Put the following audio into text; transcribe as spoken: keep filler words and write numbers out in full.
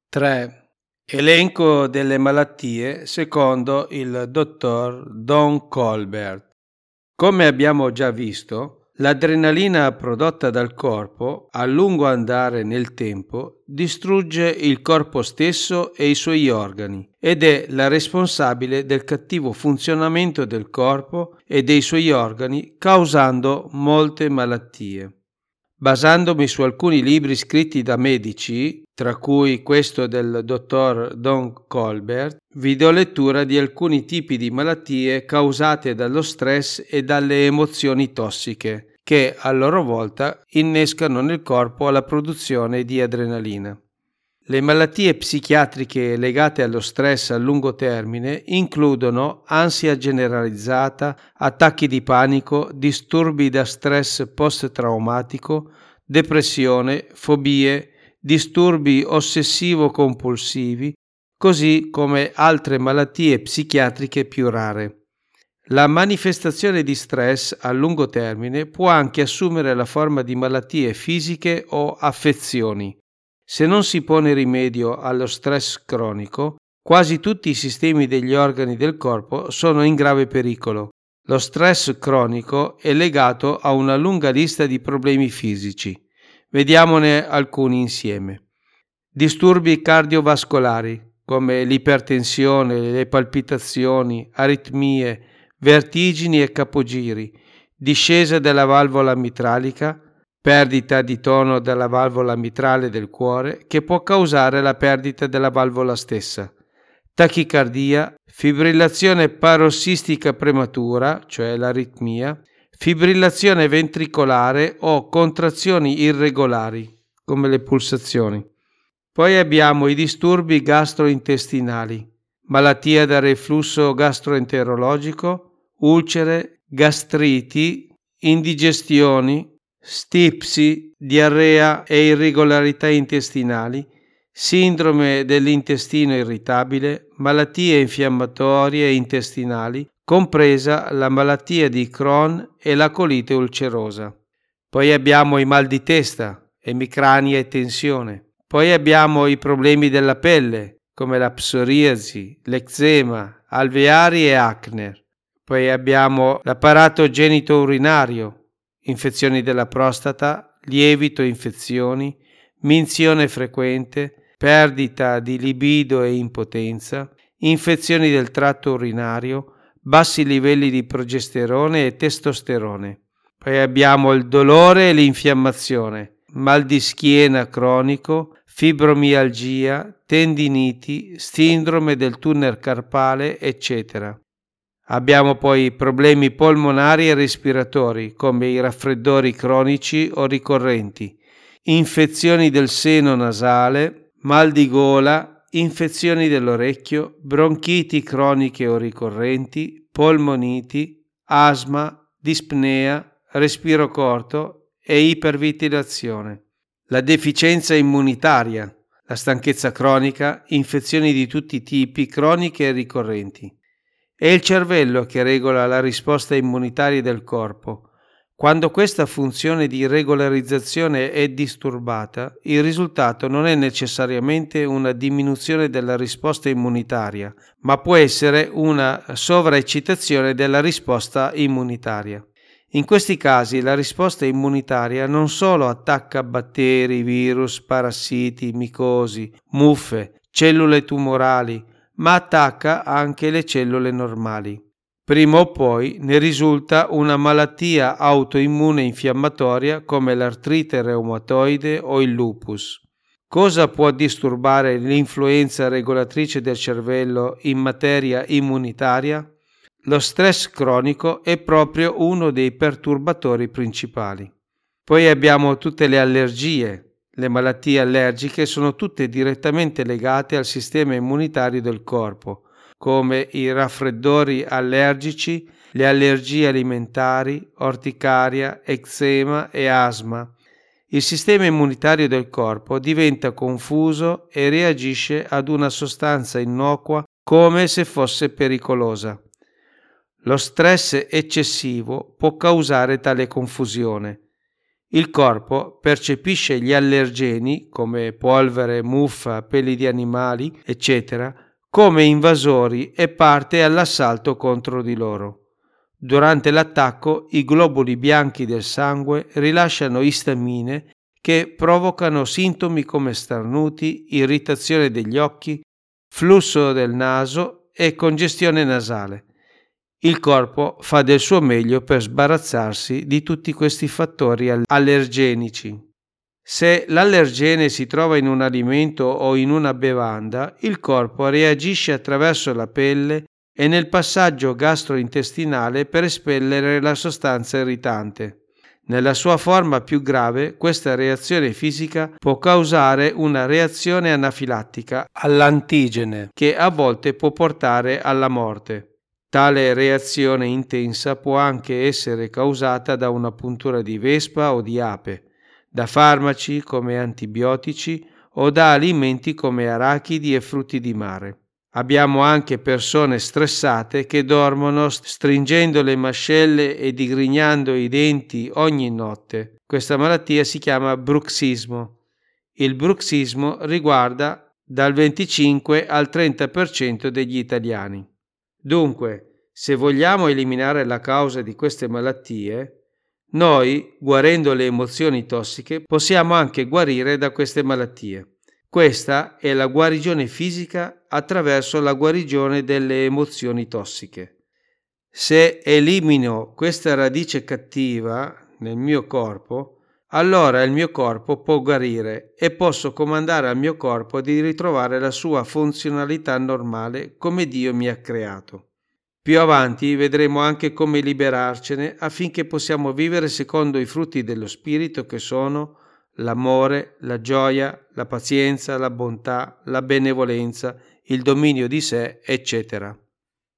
tre. Elenco delle malattie secondo il dottor Don Colbert. Come abbiamo già visto, l'adrenalina prodotta dal corpo a lungo andare nel tempo distrugge il corpo stesso e i suoi organi ed è la responsabile del cattivo funzionamento del corpo e dei suoi organi, causando molte malattie. Basandomi su alcuni libri scritti da medici, tra cui questo del dottor Don Colbert, vi do lettura di alcuni tipi di malattie causate dallo stress e dalle emozioni tossiche, che a loro volta innescano nel corpo la produzione di adrenalina. Le malattie psichiatriche legate allo stress a lungo termine includono ansia generalizzata, attacchi di panico, disturbi da stress post-traumatico, depressione, fobie, disturbi ossessivo-compulsivi, così come altre malattie psichiatriche più rare. La manifestazione di stress a lungo termine può anche assumere la forma di malattie fisiche o affezioni. Se non si pone rimedio allo stress cronico, quasi tutti i sistemi degli organi del corpo sono in grave pericolo. Lo stress cronico è legato a una lunga lista di problemi fisici. Vediamone alcuni insieme. Disturbi cardiovascolari, come l'ipertensione, le palpitazioni, aritmie, vertigini e capogiri, discesa della valvola mitralica, perdita di tono della valvola mitrale del cuore che può causare la perdita della valvola stessa, tachicardia, fibrillazione parossistica prematura, cioè l'aritmia, fibrillazione ventricolare o contrazioni irregolari, come le pulsazioni. Poi abbiamo i disturbi gastrointestinali, malattia da reflusso gastroenterologico, ulcere, gastriti, indigestioni, stipsi, diarrea e irregolarità intestinali, sindrome dell'intestino irritabile, malattie infiammatorie intestinali, compresa la malattia di Crohn e la colite ulcerosa. Poi abbiamo i mal di testa, emicrania e tensione. Poi abbiamo i problemi della pelle, come la psoriasi, l'eczema, alveari e acne. Poi abbiamo l'apparato genitourinario, infezioni della prostata, lievito infezioni, minzione frequente, perdita di libido e impotenza, infezioni del tratto urinario, bassi livelli di progesterone e testosterone. Poi abbiamo il dolore e l'infiammazione, mal di schiena cronico, fibromialgia, tendiniti, sindrome del tunnel carpale, eccetera. Abbiamo poi problemi polmonari e respiratori, come i raffreddori cronici o ricorrenti, infezioni del seno nasale, mal di gola, infezioni dell'orecchio, bronchiti croniche o ricorrenti, polmoniti, asma, dispnea, respiro corto e iperventilazione. La deficienza immunitaria, la stanchezza cronica, infezioni di tutti i tipi, croniche e ricorrenti. È il cervello che regola la risposta immunitaria del corpo. Quando questa funzione di regolarizzazione è disturbata, il risultato non è necessariamente una diminuzione della risposta immunitaria, ma può essere una sovraeccitazione della risposta immunitaria. In questi casi la risposta immunitaria non solo attacca batteri, virus, parassiti, micosi, muffe, cellule tumorali, ma attacca anche le cellule normali. Prima o poi ne risulta una malattia autoimmune infiammatoria come l'artrite reumatoide o il lupus. Cosa può disturbare l'influenza regolatrice del cervello in materia immunitaria? Lo stress cronico è proprio uno dei perturbatori principali. Poi abbiamo tutte le allergie. Le malattie allergiche sono tutte direttamente legate al sistema immunitario del corpo, come i raffreddori allergici, le allergie alimentari, orticaria, eczema e asma. Il sistema immunitario del corpo diventa confuso e reagisce ad una sostanza innocua come se fosse pericolosa. Lo stress eccessivo può causare tale confusione. il corpo percepisce gli allergeni, come polvere, muffa, peli di animali, eccetera, come invasori e parte all'assalto contro di loro. Durante l'attacco, i globuli bianchi del sangue rilasciano istamine che provocano sintomi come starnuti, irritazione degli occhi, flusso del naso e congestione nasale. Il corpo fa del suo meglio per sbarazzarsi di tutti questi fattori allergenici. Se l'allergene si trova in un alimento o in una bevanda, il corpo reagisce attraverso la pelle e nel passaggio gastrointestinale per espellere la sostanza irritante. Nella sua forma più grave, questa reazione fisica può causare una reazione anafilattica all'antigene, che a volte può portare alla morte. Tale reazione intensa può anche essere causata da una puntura di vespa o di ape, da farmaci come antibiotici o da alimenti come arachidi e frutti di mare. Abbiamo anche persone stressate che dormono stringendo le mascelle e digrignando i denti ogni notte. Questa malattia si chiama bruxismo. Il bruxismo riguarda dal venticinque al trenta per cento degli italiani. Dunque, se vogliamo eliminare la causa di queste malattie, noi, guarendo le emozioni tossiche, possiamo anche guarire da queste malattie. Questa è la guarigione fisica attraverso la guarigione delle emozioni tossiche. Se elimino questa radice cattiva nel mio corpo, allora il mio corpo può guarire e posso comandare al mio corpo di ritrovare la sua funzionalità normale come Dio mi ha creato. Più avanti vedremo anche come liberarcene affinché possiamo vivere secondo i frutti dello Spirito, che sono l'amore, la gioia, la pazienza, la bontà, la benevolenza, il dominio di sé, eccetera.